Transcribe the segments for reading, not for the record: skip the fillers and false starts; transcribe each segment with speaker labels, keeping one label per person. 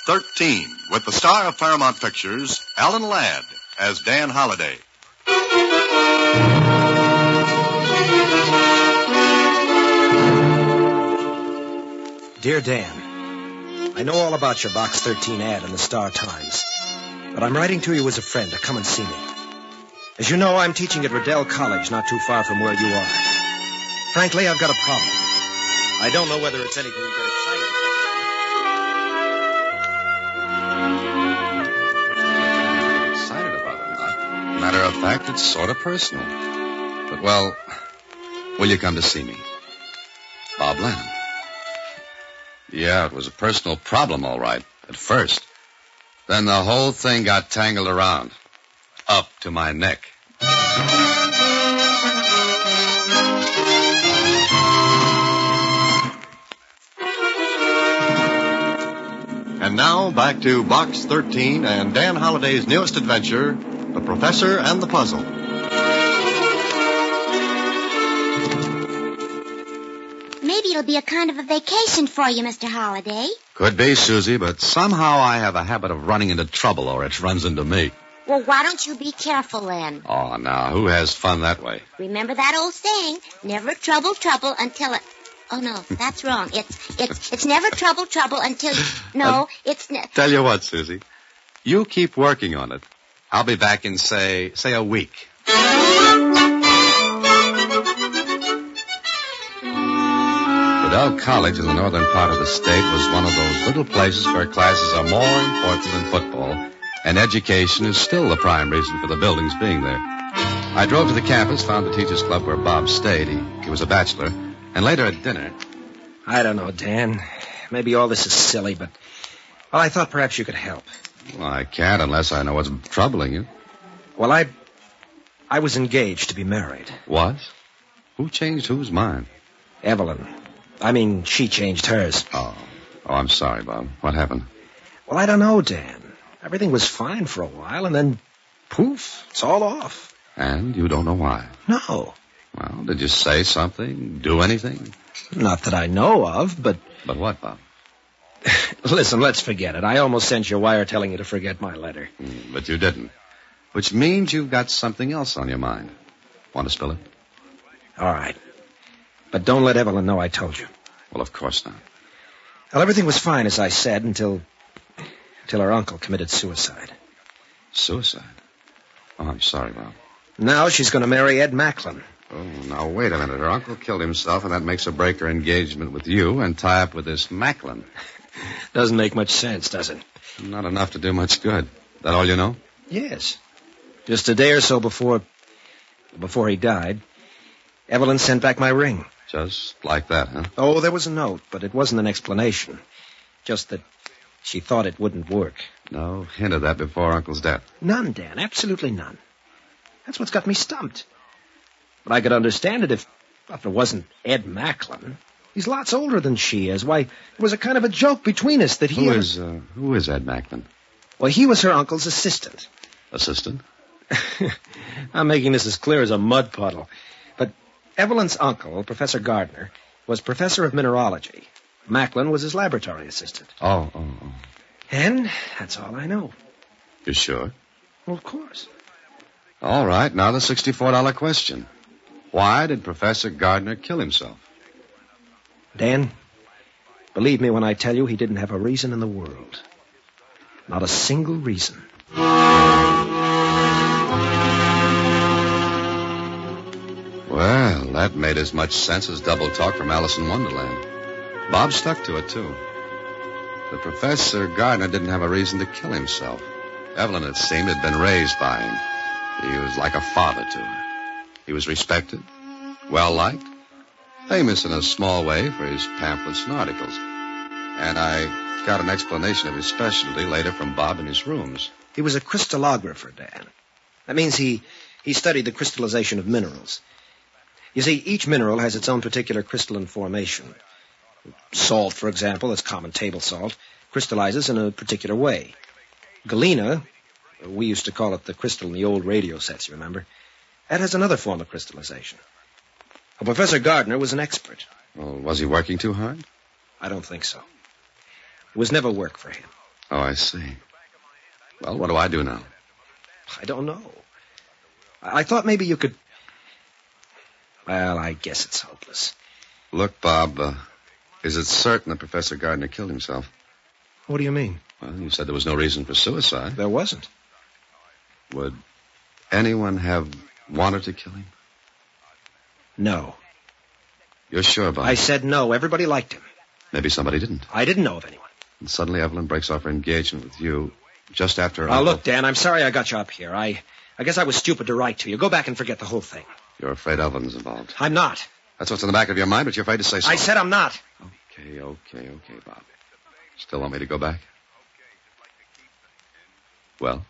Speaker 1: 13, with the star of Paramount Pictures, Alan Ladd, as Dan Holliday.
Speaker 2: Dear Dan, I know all about your Box 13 ad in the Star Times, but I'm writing to you as a friend to come and see me. As you know, I'm teaching at Riddell College, not too far from where you are. Frankly, I've got a problem. I don't know whether it's anything to get
Speaker 3: excited about it, Mike. Matter of fact, it's sort of personal. But, well, will you come to see me? Bob Lennon. Yeah, it was a personal problem, all right, at first. Then the whole thing got tangled around. Up to my neck.
Speaker 1: And now, back to Box 13 and Dan Holliday's newest adventure, The Professor and the Puzzle.
Speaker 4: Maybe it'll be a kind of a vacation for you, Mr. Holliday.
Speaker 3: Could be, Susie, but somehow I have a habit of running into trouble, or it runs into me.
Speaker 4: Well, why don't you be careful then?
Speaker 3: Oh, now, who has fun that way?
Speaker 4: Remember that old saying, never trouble until it... Oh, no, that's wrong. It's never trouble until... No, it's...
Speaker 3: Tell you what, Susie. You keep working on it. I'll be back in, say a week. Riddell College in the northern part of the state was one of those little places where classes are more important than football, and education is still the prime reason for the buildings being there. I drove to the campus, found the teachers' club where Bob stayed. He was a bachelor. And later at dinner...
Speaker 2: I don't know, Dan. Maybe all this is silly, but... Well, I thought perhaps you could help.
Speaker 3: Well, I can't unless I know what's troubling you.
Speaker 2: Well, I was engaged to be married.
Speaker 3: Was? Who changed whose mind?
Speaker 2: Evelyn. I mean, she changed hers.
Speaker 3: Oh, I'm sorry, Bob. What happened?
Speaker 2: Well, I don't know, Dan. Everything was fine for a while, and then, poof, it's all off.
Speaker 3: And you don't know why?
Speaker 2: No.
Speaker 3: Well, did you say something? Do anything?
Speaker 2: Not that I know of, but...
Speaker 3: But what, Bob?
Speaker 2: Listen, let's forget it. I almost sent you a wire telling you to forget my letter.
Speaker 3: But you didn't. Which means you've got something else on your mind. Want to spill it?
Speaker 2: All right. But don't let Evelyn know I told you.
Speaker 3: Well, of course not.
Speaker 2: Well, everything was fine, as I said, until her uncle committed suicide.
Speaker 3: Suicide? Oh, I'm sorry, Bob.
Speaker 2: Now she's going to marry Ed Macklin.
Speaker 3: Oh, now, wait a minute. Her uncle killed himself, and that makes her break her engagement with you and tie up with this Macklin.
Speaker 2: Doesn't make much sense, does it?
Speaker 3: Not enough to do much good. That all you know?
Speaker 2: Yes. Just a day or so before he died, Evelyn sent back my ring.
Speaker 3: Just like that, huh?
Speaker 2: Oh, there was a note, but it wasn't an explanation. Just that she thought it wouldn't work.
Speaker 3: No hint of that before Uncle's death?
Speaker 2: None, Dan. Absolutely none. That's what's got me stumped. But I could understand it if it wasn't Ed Macklin. He's lots older than she is. Why, it was a kind of a joke between us that he...
Speaker 3: Who is Ed Macklin?
Speaker 2: Well, he was her uncle's assistant.
Speaker 3: Assistant?
Speaker 2: I'm making this as clear as a mud puddle. But Evelyn's uncle, Professor Gardner, was professor of mineralogy. Macklin was his laboratory assistant.
Speaker 3: Oh.
Speaker 2: And that's all I know.
Speaker 3: You sure?
Speaker 2: Well, of course.
Speaker 3: All right, now the $64 question. Why did Professor Gardner kill himself?
Speaker 2: Dan, believe me when I tell you he didn't have a reason in the world. Not a single reason.
Speaker 3: Well, that made as much sense as double talk from Alice in Wonderland. Bob stuck to it, too. The Professor Gardner didn't have a reason to kill himself. Evelyn, it seemed, had been raised by him. He was like a father to her. He was respected, well-liked, famous in a small way for his pamphlets and articles. And I got an explanation of his specialty later from Bob in his rooms.
Speaker 2: He was a crystallographer, Dan. That means he studied the crystallization of minerals. You see, each mineral has its own particular crystalline formation. Salt, for example, that's common table salt, crystallizes in a particular way. Galena, we used to call it the crystal in the old radio sets, you remember? That has another form of crystallization. Well, Professor Gardner was an expert.
Speaker 3: Well, was he working too hard?
Speaker 2: I don't think so. It was never work for him.
Speaker 3: Oh, I see. Well, what do I do now?
Speaker 2: I don't know. I thought maybe you could... Well, I guess it's hopeless.
Speaker 3: Look, Bob, is it certain that Professor Gardner killed himself?
Speaker 2: What do you mean?
Speaker 3: Well, you said there was no reason for suicide.
Speaker 2: There wasn't.
Speaker 3: Would anyone have wanted to kill him?
Speaker 2: No.
Speaker 3: You're sure, Bob?
Speaker 2: I said no. Everybody liked him.
Speaker 3: Maybe somebody didn't.
Speaker 2: I didn't know of anyone.
Speaker 3: And suddenly Evelyn breaks off her engagement with you just after her
Speaker 2: Now,
Speaker 3: uncle...
Speaker 2: look, Dan, I'm sorry I got you up here. I guess I was stupid to write to you. Go back and forget the whole thing.
Speaker 3: You're afraid Evelyn's involved.
Speaker 2: I'm not.
Speaker 3: That's what's in the back of your mind, but you're afraid to say so.
Speaker 2: I said I'm not.
Speaker 3: Okay, Bob. Still want me to go back? Well?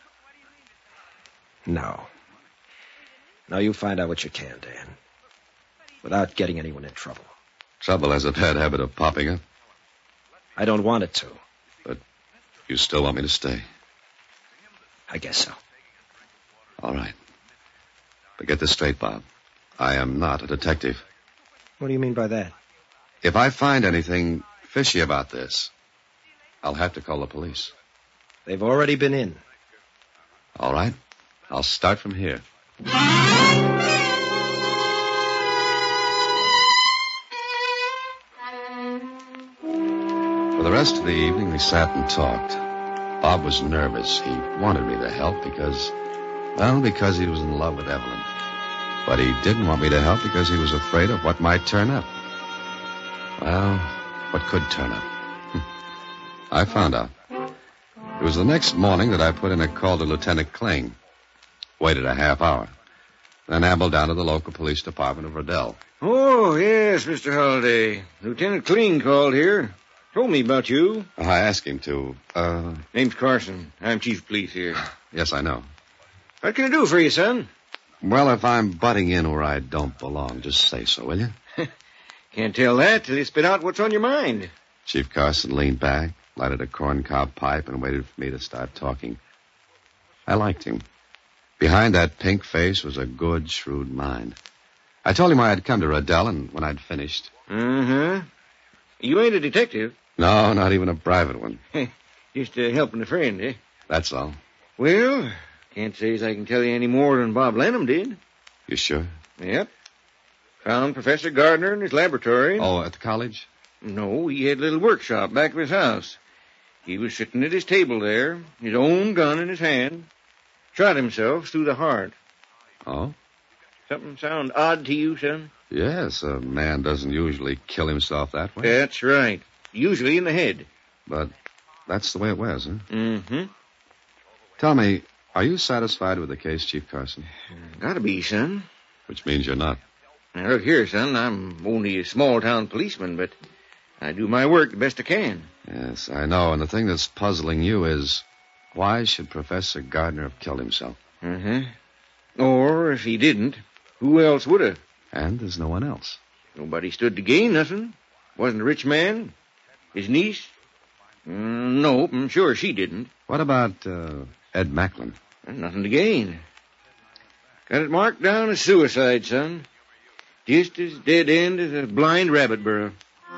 Speaker 2: No. Now you find out what you can, Dan. Without getting anyone in trouble.
Speaker 3: Trouble has a bad habit of popping up.
Speaker 2: I don't want it to.
Speaker 3: But you still want me to stay?
Speaker 2: I guess so.
Speaker 3: All right. But get this straight, Bob. I am not a detective.
Speaker 2: What do you mean by that?
Speaker 3: If I find anything fishy about this, I'll have to call the police.
Speaker 2: They've already been in.
Speaker 3: All right. I'll start from here. For the rest of the evening, we sat and talked. Bob was nervous. He wanted me to help because he was in love with Evelyn. But he didn't want me to help because he was afraid of what might turn up. Well, what could turn up? I found out. It was the next morning that I put in a call to Lieutenant Kling. Waited a half hour. Then ambled down to the local police department of Riddell.
Speaker 5: Oh, yes, Mr. Holliday. Lieutenant Kling called here. Told me about you.
Speaker 3: I asked him to.
Speaker 5: Name's Carson. I'm chief of police here.
Speaker 3: Yes, I know.
Speaker 5: What can I do for you, son?
Speaker 3: Well, if I'm butting in where I don't belong, just say so, will you?
Speaker 5: Can't tell that till you spit out what's on your mind.
Speaker 3: Chief Carson leaned back, lighted a corncob pipe, and waited for me to start talking. I liked him. Behind that pink face was a good, shrewd mind. I told him I had come to Riddell, and when I'd finished...
Speaker 5: Mm-hmm. You ain't a detective.
Speaker 3: No, not even a private one.
Speaker 5: Just helping a friend, eh?
Speaker 3: That's all.
Speaker 5: Well, can't say as I can tell you any more than Bob Lanham did.
Speaker 3: You sure?
Speaker 5: Yep. Found Professor Gardner in his laboratory.
Speaker 3: Oh, at the college?
Speaker 5: No, he had a little workshop back of his house. He was sitting at his table there, his own gun in his hand. Shot himself through the heart.
Speaker 3: Oh?
Speaker 5: Something sound odd to you, son?
Speaker 3: Yes, a man doesn't usually kill himself that way.
Speaker 5: That's right. Usually in the head.
Speaker 3: But that's the way it was, huh?
Speaker 5: Mm-hmm.
Speaker 3: Tell me, are you satisfied with the case, Chief Carson?
Speaker 5: Gotta be, son.
Speaker 3: Which means you're not.
Speaker 5: Now, look here, son. I'm only a small-town policeman, but I do my work the best I can.
Speaker 3: Yes, I know. And the thing that's puzzling you is, why should Professor Gardner have killed himself?
Speaker 5: Mm-hmm. Or, if he didn't, who else would have?
Speaker 3: And there's no one else.
Speaker 5: Nobody stood to gain nothing. Wasn't a rich man. His niece? Nope, I'm sure she didn't.
Speaker 3: What about Ed Macklin?
Speaker 5: Nothing to gain. Got it marked down as suicide, son. Just as dead end as a blind rabbit burrow.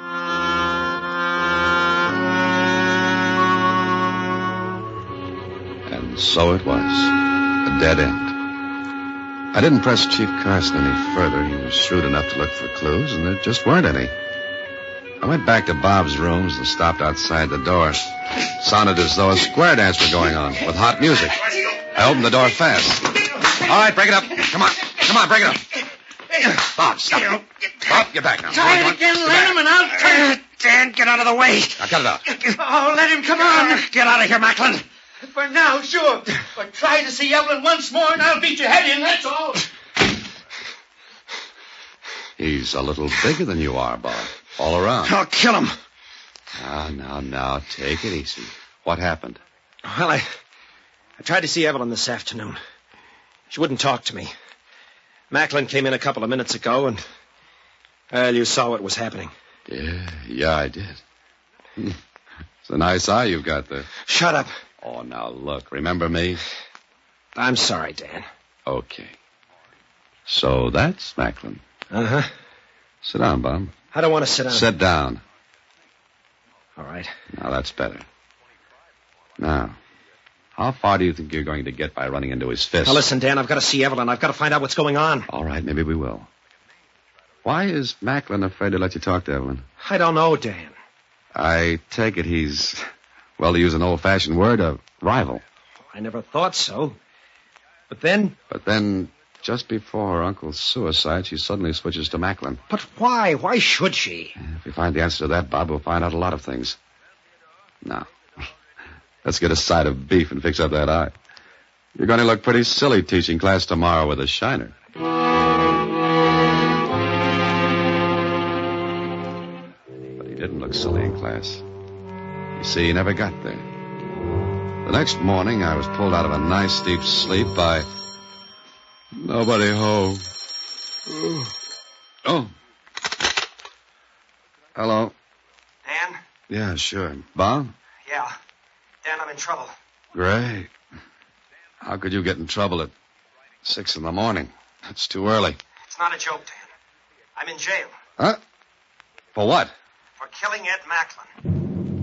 Speaker 3: And so it was. A dead end. I didn't press Chief Carson any further. He was shrewd enough to look for clues, and there just weren't any. I went back to Bob's rooms and stopped outside the door. Sounded as though a square dance were going on, with hot music. I opened the door fast. All right, break it up. Come on, break it up. Bob, stop. Bob, get back now.
Speaker 6: Try it again, Lanham, and I'll turn it. Dan, get out of the way.
Speaker 3: Now, cut it out.
Speaker 6: Oh, let him come on. Get out of here, Macklin.
Speaker 7: For now, sure. But try to see Evelyn once more, and I'll beat your head in, that's all.
Speaker 3: He's a little bigger than you are, Bob. All around.
Speaker 6: I'll kill him.
Speaker 3: Now, take it easy. What happened?
Speaker 2: Well, I tried to see Evelyn this afternoon. She wouldn't talk to me. Macklin came in a couple of minutes ago, and, well, you saw what was happening.
Speaker 3: Yeah, I did. It's a nice eye you've got there.
Speaker 2: Shut up.
Speaker 3: Oh, now, look, remember me?
Speaker 2: I'm sorry, Dan.
Speaker 3: Okay. So that's Macklin.
Speaker 2: Uh-huh.
Speaker 3: Sit down, Bob.
Speaker 2: I don't want to sit down.
Speaker 3: Sit down.
Speaker 2: All right.
Speaker 3: Now, that's better. Now, how far do you think you're going to get by running into his fist?
Speaker 2: Now, listen, Dan, I've got to see Evelyn. I've got to find out what's going on.
Speaker 3: All right, maybe we will. Why is Macklin afraid to let you talk to Evelyn?
Speaker 2: I don't know, Dan.
Speaker 3: I take it he's, well, to use an old-fashioned word, a rival.
Speaker 2: I never thought so. But then,
Speaker 3: just before her uncle's suicide, she suddenly switches to Macklin.
Speaker 2: But why? Why should she?
Speaker 3: If we find the answer to that, Bob, we'll find out a lot of things. Now, let's get a side of beef and fix up that eye. You're going to look pretty silly teaching class tomorrow with a shiner. But he didn't look silly in class. You see, he never got there. The next morning, I was pulled out of a nice deep sleep by nobody home. Oh. Hello.
Speaker 2: Dan?
Speaker 3: Yeah, sure. Bob?
Speaker 2: Yeah. Dan, I'm in trouble.
Speaker 3: Great. How could you get in trouble at 6 a.m? That's too early.
Speaker 2: It's not a joke, Dan. I'm in jail.
Speaker 3: Huh? For what?
Speaker 2: For killing Ed Macklin.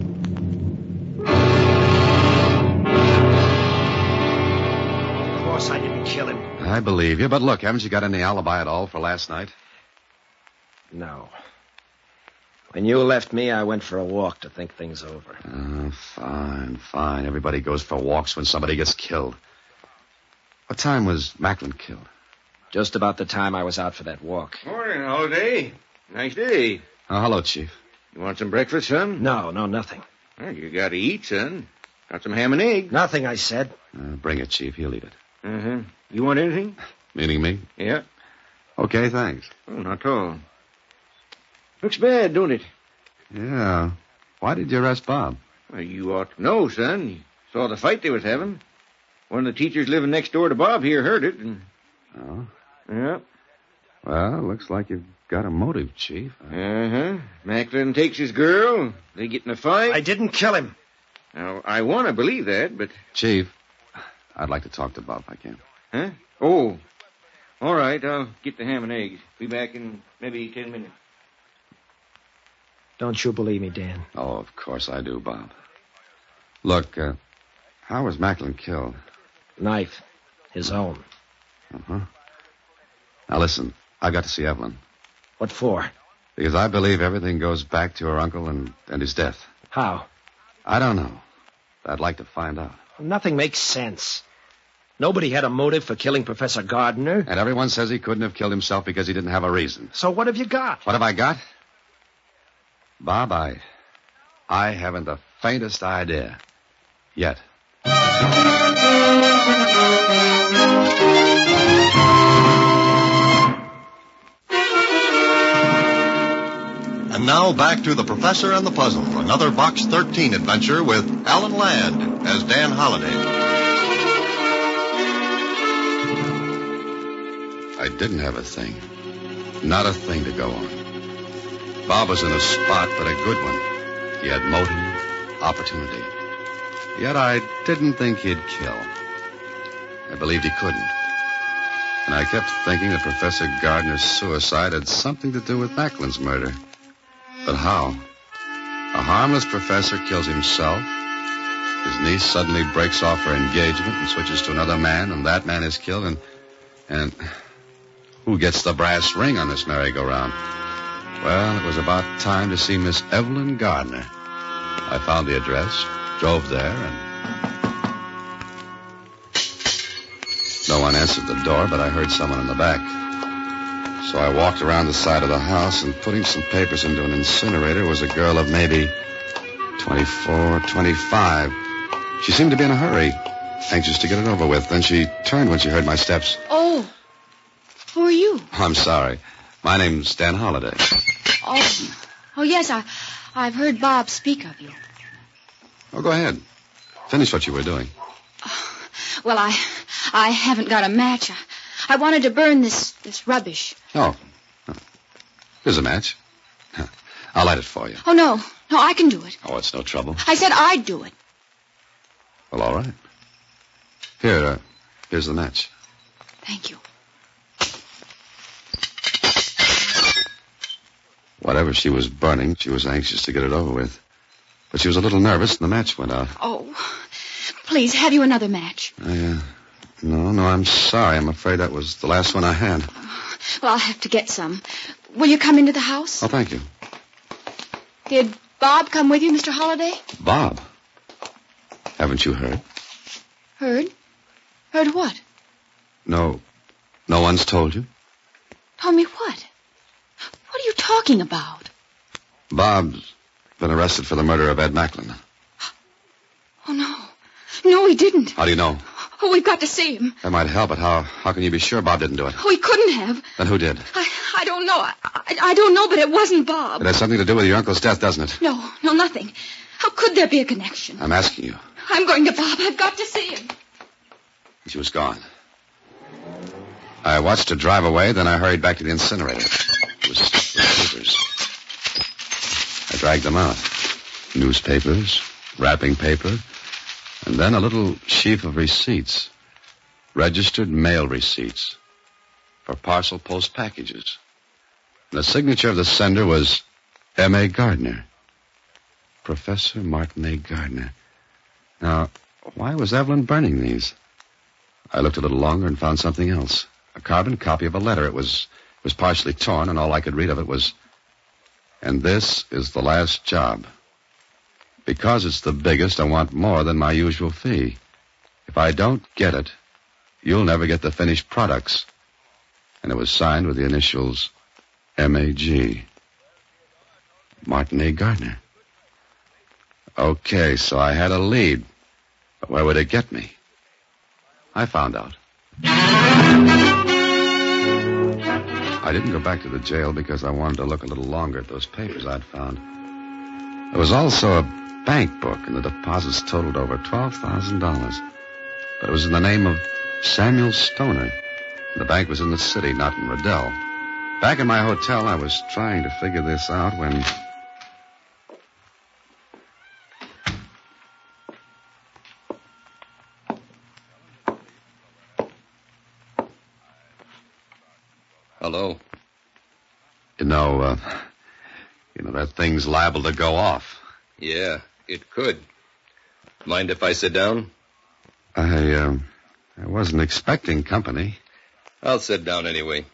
Speaker 2: Of course I didn't kill him.
Speaker 3: I believe you, but look, haven't you got any alibi at all for last night?
Speaker 2: No. When you left me, I went for a walk to think things over.
Speaker 3: Oh, fine. Everybody goes for walks when somebody gets killed. What time was Macklin killed?
Speaker 2: Just about the time I was out for that walk.
Speaker 5: Morning, Holiday. Nice day.
Speaker 3: Oh, hello, Chief.
Speaker 5: You want some breakfast, son?
Speaker 2: No, nothing.
Speaker 5: Well, you got to eat, son. Got some ham and eggs.
Speaker 2: Nothing, I said.
Speaker 3: Bring it, Chief. He'll eat it.
Speaker 5: Uh-huh. You want anything?
Speaker 3: Meaning me?
Speaker 5: Yeah.
Speaker 3: Okay, thanks.
Speaker 5: Oh, not at all. Looks bad, don't it?
Speaker 3: Yeah. Why did you arrest Bob?
Speaker 5: Well, you ought to know, son. You saw the fight they was having. One of the teachers living next door to Bob here heard it. And...
Speaker 3: Oh?
Speaker 5: Yeah.
Speaker 3: Well, looks like you've got a motive, Chief.
Speaker 5: Uh-huh. Macklin takes his girl. They get in a fight.
Speaker 2: I didn't kill him.
Speaker 5: Now, I want to believe that, but...
Speaker 3: Chief, I'd like to talk to Bob if I can.
Speaker 5: Huh? Oh. All right, I'll get the ham and eggs. Be back in maybe 10 minutes.
Speaker 2: Don't you believe me, Dan?
Speaker 3: Oh, of course I do, Bob. Look, how was Macklin killed?
Speaker 2: Knife. His own.
Speaker 3: Uh-huh. Now, listen, I've got to see Evelyn.
Speaker 2: What for?
Speaker 3: Because I believe everything goes back to her uncle and his death.
Speaker 2: How?
Speaker 3: I don't know. I'd like to find out.
Speaker 2: Nothing makes sense. Nobody had a motive for killing Professor Gardner.
Speaker 3: And everyone says he couldn't have killed himself because he didn't have a reason.
Speaker 2: So what have you got?
Speaker 3: What have I got? Bob, I haven't the faintest idea. Yet.
Speaker 1: And now back to The Professor and the Puzzle, another Box 13 adventure with Alan Ladd as Dan Holliday.
Speaker 3: I didn't have a thing. Not a thing to go on. Bob was in a spot, but a good one. He had motive, opportunity. Yet I didn't think he'd kill. I believed he couldn't. And I kept thinking that Professor Gardner's suicide had something to do with Macklin's murder. But how? A harmless professor kills himself. His niece suddenly breaks off her engagement and switches to another man, and that man is killed, and who gets the brass ring on this merry-go-round? Well, it was about time to see Miss Evelyn Gardner. I found the address, drove there, and... No one answered the door, but I heard someone in the back. So I walked around the side of the house, and putting some papers into an incinerator was a girl of maybe 24, 25. She seemed to be in a hurry, anxious to get it over with. Then she turned when she heard my steps.
Speaker 8: Oh, who are you?
Speaker 3: I'm sorry. My name's Dan Holliday.
Speaker 8: Oh, yes, I've heard Bob speak of you.
Speaker 3: Oh, go ahead. Finish what you were doing.
Speaker 8: Well, I haven't got a match. I wanted to burn this rubbish.
Speaker 3: Oh. Here's a match. I'll light it for you.
Speaker 8: Oh, no, I can do it.
Speaker 3: Oh, it's no trouble.
Speaker 8: I said I'd do it.
Speaker 3: Well, all right. Here's the match.
Speaker 8: Thank you.
Speaker 3: Whatever she was burning, she was anxious to get it over with. But she was a little nervous, and the match went out.
Speaker 8: Oh, Please, have you another match?
Speaker 3: No, I'm sorry. I'm afraid that was the last one I had.
Speaker 8: Well, I'll have to get some. Will you come into the house?
Speaker 3: Oh, thank you.
Speaker 8: Did Bob come with you, Mr. Holliday?
Speaker 3: Bob? Haven't you heard?
Speaker 8: Heard? Heard what?
Speaker 3: No one's told you?
Speaker 8: Told me what? What are you talking about?
Speaker 3: Bob's been arrested for the murder of Ed Macklin.
Speaker 8: Oh, no. No, he didn't.
Speaker 3: How do you know?
Speaker 8: Oh, we've got to see him.
Speaker 3: That might help, but how can you be sure Bob didn't do it?
Speaker 8: Oh, he couldn't have.
Speaker 3: Then who did?
Speaker 8: I don't know. I don't know, but it wasn't Bob.
Speaker 3: It has something to do with your uncle's death, doesn't it?
Speaker 8: No, nothing. How could there be a connection?
Speaker 3: I'm asking you.
Speaker 8: I'm going to Bob. I've got to see him.
Speaker 3: She was gone. I watched her drive away, then I hurried back to the incinerator. It was stuffed with papers. I dragged them out. Newspapers, wrapping paper, and then a little sheaf of receipts. Registered mail receipts for parcel post packages. And the signature of the sender was M.A. Gardner. Professor Martin A. Gardner. Now, why was Evelyn burning these? I looked a little longer and found something else. A carbon copy of a letter. It was partially torn, and all I could read of it was, "And this is the last job. Because it's the biggest, I want more than my usual fee. If I don't get it, you'll never get the finished products." And it was signed with the initials M.A.G. Martin A. Gardner. Okay, so I had a lead. But where would it get me? I found out. I didn't go back to the jail because I wanted to look a little longer at those papers I'd found. There was also a bank book, and the deposits totaled over $12,000. But it was in the name of Samuel Stoner. The bank was in the city, not in Riddell. Back in my hotel, I was trying to figure this out when...
Speaker 9: Hello.
Speaker 3: You know, that thing's liable to go off.
Speaker 9: Yeah, it could. Mind if I sit down?
Speaker 3: I wasn't expecting company.
Speaker 9: I'll sit down anyway.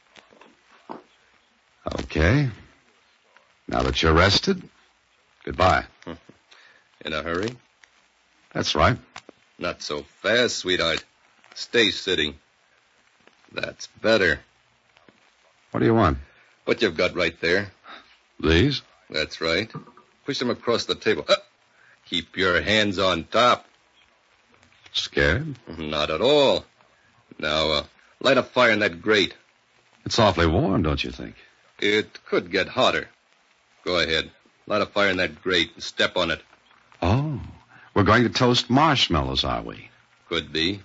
Speaker 3: Okay. Now that you're rested, goodbye.
Speaker 9: In a hurry?
Speaker 3: That's right.
Speaker 9: Not so fast, sweetheart. Stay sitting. That's better.
Speaker 3: What do you want?
Speaker 9: What you've got right there.
Speaker 3: These?
Speaker 9: That's right. Push them across the table. Keep your hands on top.
Speaker 3: Scared?
Speaker 9: Not at all. Now, light a fire in that grate.
Speaker 3: It's awfully warm, don't you think?
Speaker 9: It could get hotter. Go ahead. Light a fire in that grate and step on it.
Speaker 3: Oh, we're going to toast marshmallows, are we?
Speaker 9: Could be.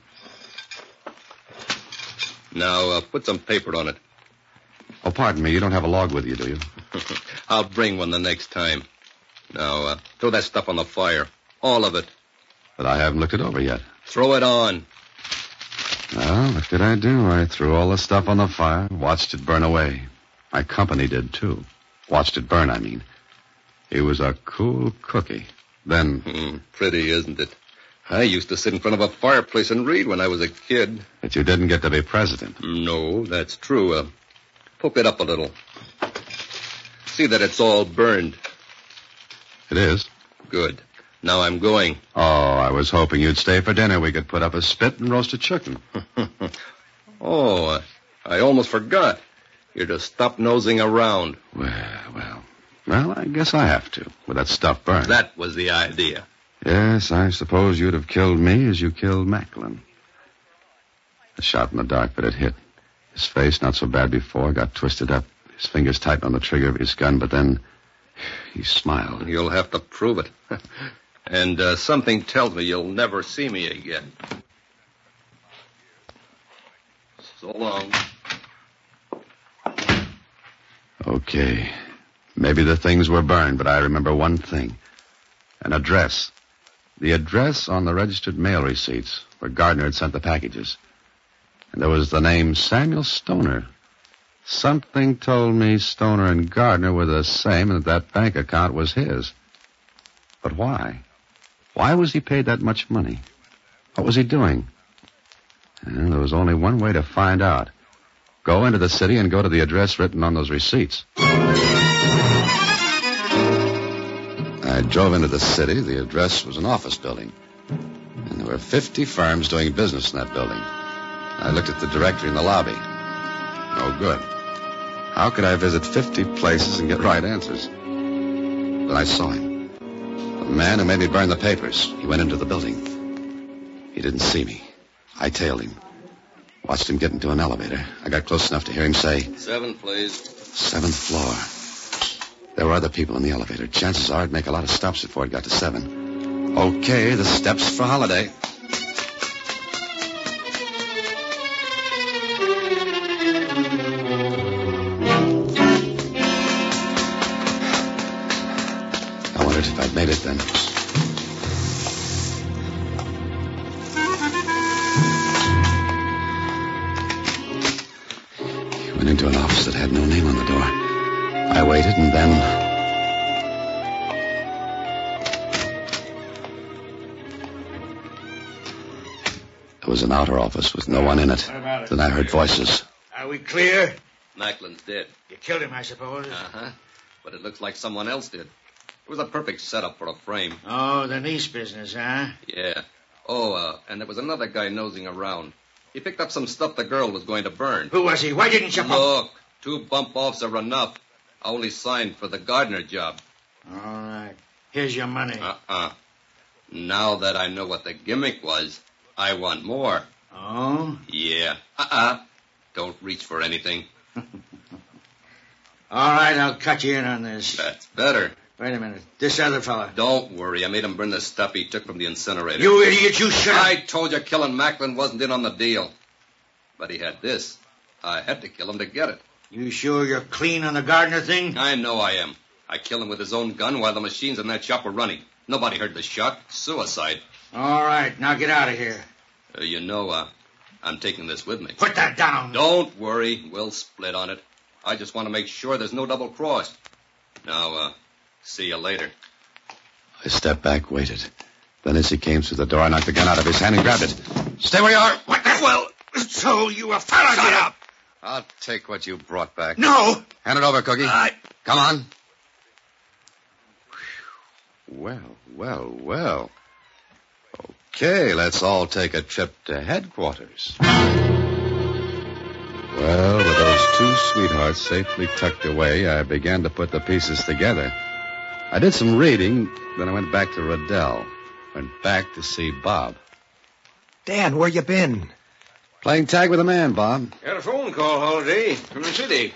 Speaker 9: Now, put some paper on it.
Speaker 3: Oh, pardon me. You don't have a log with you, do you?
Speaker 9: I'll bring one the next time. Now, throw that stuff on the fire. All of it.
Speaker 3: But I haven't looked it over yet.
Speaker 9: Throw it on.
Speaker 3: Well, what did I do? I threw all the stuff on the fire, watched it burn away. My company did, too. Watched it burn, I mean. He was a cool cookie. Then...
Speaker 9: Pretty, isn't it? I used to sit in front of a fireplace and read when I was a kid.
Speaker 3: But you didn't get to be president.
Speaker 9: No, that's true. Poke it up a little. See that it's all burned.
Speaker 3: It is?
Speaker 9: Good. Now I'm going.
Speaker 3: Oh, I was hoping you'd stay for dinner. We could put up a spit and roast a chicken.
Speaker 9: Oh, I almost forgot. You're to stop nosing around.
Speaker 3: Well, I guess I have to, with that stuff burned.
Speaker 9: That was the idea.
Speaker 3: Yes, I suppose you'd have killed me as you killed Macklin. A shot in the dark, but it hit. His face, not so bad before, got twisted up. His fingers tightened on the trigger of his gun, but then he smiled.
Speaker 9: You'll have to prove it. And something tells me you'll never see me again. So long.
Speaker 3: Okay. Maybe the things were burned, but I remember one thing. An address. The address on the registered mail receipts where Gardner had sent the packages. And there was the name Samuel Stoner. Something told me Stoner and Gardner were the same and that bank account was his. But why? Why was he paid that much money? What was he doing? Well, there was only one way to find out. Go into the city and go to the address written on those receipts. I drove into the city. The address was an office building. And there were 50 firms doing business in that building. I looked at the directory in the lobby. No good. How could I visit 50 places and get right answers? Then I saw him. The man who made me burn the papers. He went into the building. He didn't see me. I tailed him. Watched him get into an elevator. I got close enough to hear him say,
Speaker 9: 7, please.
Speaker 3: 7th floor. There were other people in the elevator. Chances are I'd make a lot of stops before it got to 7. Okay, the steps for Holiday. I wondered if I'd made it then. He went into an office that had no name on the door. I waited, and then... It was an outer office with no one in it.
Speaker 7: What about it?
Speaker 3: Then I heard voices.
Speaker 7: Are we clear?
Speaker 9: Macklin's dead.
Speaker 7: You killed him, I suppose.
Speaker 9: Uh-huh. But it looks like someone else did. It was a perfect setup for a frame.
Speaker 7: Oh, the niece business, huh?
Speaker 9: Yeah. Oh, and there was another guy nosing around. He picked up some stuff the girl was going to burn.
Speaker 7: Who was he? Why didn't you...
Speaker 9: Look, 2 bump-offs are enough. I only signed for the Gardner job.
Speaker 7: All right. Here's your money.
Speaker 9: Now that I know what the gimmick was, I want more.
Speaker 7: Oh?
Speaker 9: Yeah. Don't reach for anything.
Speaker 7: All right, I'll cut you in on this.
Speaker 9: That's better.
Speaker 7: Wait a minute. This other fella.
Speaker 9: Don't worry. I made him burn the stuff he took from the incinerator.
Speaker 7: You idiot, you should have...
Speaker 9: I told you killing Macklin wasn't in on the deal. But he had this. I had to kill him to get it.
Speaker 7: You sure you're clean on the Gardner thing?
Speaker 9: I know I am. I killed him with his own gun while the machines in that shop were running. Nobody heard the shot. Suicide.
Speaker 7: All right, now get out of here.
Speaker 9: I'm taking this with me.
Speaker 7: Put that down.
Speaker 9: Don't worry. We'll split on it. I just want to make sure there's no double cross. Now, see you later.
Speaker 3: I stepped back, waited. Then as he came through the door, I knocked the gun out of his hand and grabbed it. Stay where you are.
Speaker 7: What the... Well, so you a fella...
Speaker 3: Shut up. I'll take what you brought back.
Speaker 7: No.
Speaker 3: Hand it over, Cookie. Come on. Well. Okay, let's all take a trip to headquarters. Well, with those 2 sweethearts safely tucked away, I began to put the pieces together. I did some reading, then I went back to Riddell. Went back to see Bob.
Speaker 2: Dan, where you been?
Speaker 3: Playing tag with a man, Bob.
Speaker 5: Got a phone call, Holiday, from the city.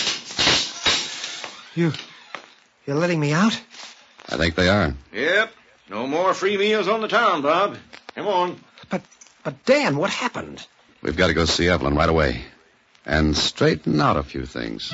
Speaker 2: You're letting me out?
Speaker 3: I think they are.
Speaker 5: Yep. No more free meals on the town, Bob. Come on.
Speaker 2: But Dan, what happened?
Speaker 3: We've got to go see Evelyn right away. And straighten out a few things.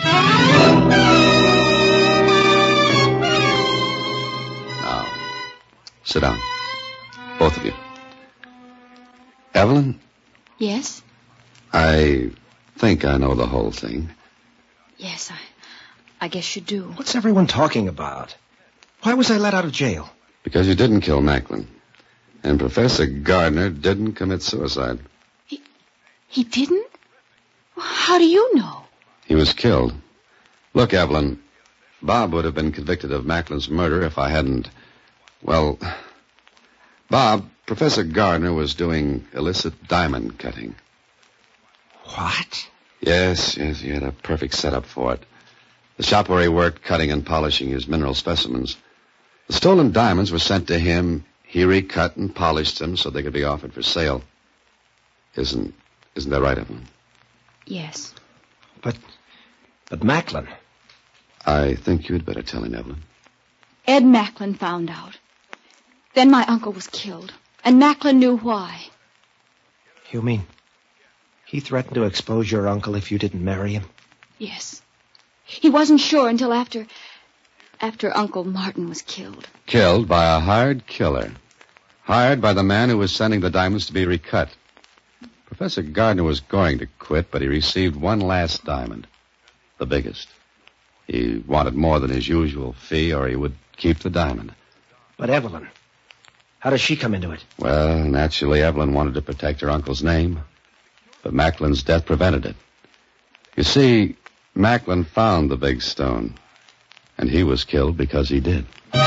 Speaker 3: Now, sit down. Both of you. Evelyn?
Speaker 8: Yes?
Speaker 3: I think I know the whole thing.
Speaker 8: Yes, I guess you do.
Speaker 2: What's everyone talking about? Why was I let out of jail?
Speaker 3: Because you didn't kill Macklin. And Professor Gardner didn't commit suicide.
Speaker 8: He didn't? How do you know?
Speaker 3: He was killed. Look, Evelyn, Bob would have been convicted of Macklin's murder if I hadn't... Well, Bob, Professor Gardner was doing illicit diamond cutting.
Speaker 2: What?
Speaker 3: Yes, he had a perfect setup for it. The shop where he worked cutting and polishing his mineral specimens. The stolen diamonds were sent to him. He recut and polished them so they could be offered for sale. Isn't that right, Evelyn?
Speaker 8: Yes.
Speaker 2: But Macklin...
Speaker 3: I think you'd better tell him, Evelyn.
Speaker 8: Ed Macklin found out. Then my uncle was killed. And Macklin knew why.
Speaker 2: You mean he threatened to expose your uncle if you didn't marry him?
Speaker 8: Yes. He wasn't sure until after Uncle Martin was killed.
Speaker 3: Killed by a hired killer. Hired by the man who was sending the diamonds to be recut. Professor Gardner was going to quit, but he received one last diamond. The biggest. He wanted more than his usual fee, or he would keep the diamond.
Speaker 2: But Evelyn... How does she come into it?
Speaker 3: Well, naturally, Evelyn wanted to protect her uncle's name, but Macklin's death prevented it. You see, Macklin found the big stone, and he was killed because he did.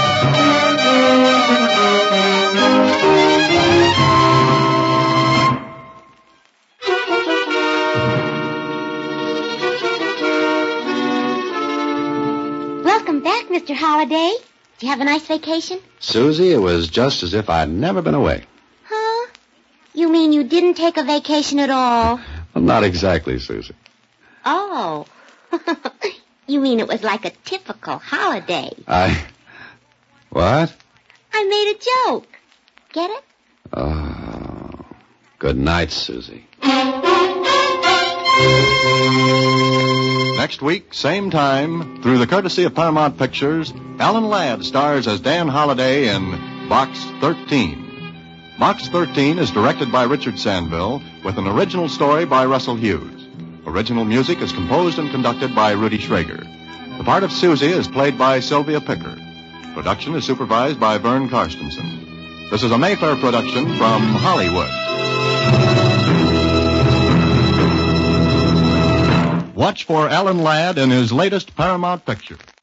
Speaker 4: Welcome back, Mr. Holliday. Did you have a nice vacation?
Speaker 3: Susie, it was just as if I'd never been away.
Speaker 4: Huh? You mean you didn't take a vacation at all?
Speaker 3: Well, not exactly, Susie.
Speaker 4: Oh. You mean it was like a typical holiday?
Speaker 3: What?
Speaker 4: I made a joke. Get it?
Speaker 3: Oh. Good night, Susie.
Speaker 1: Next week, same time, through the courtesy of Paramount Pictures, Alan Ladd stars as Dan Holliday in Box 13. Box 13 is directed by Richard Sandville with an original story by Russell Hughes. Original music is composed and conducted by Rudy Schrager. The part of Susie is played by Sylvia Picker. Production is supervised by Vern Karstensen. This is a Mayfair production from Hollywood. Watch for Alan Ladd in his latest Paramount picture.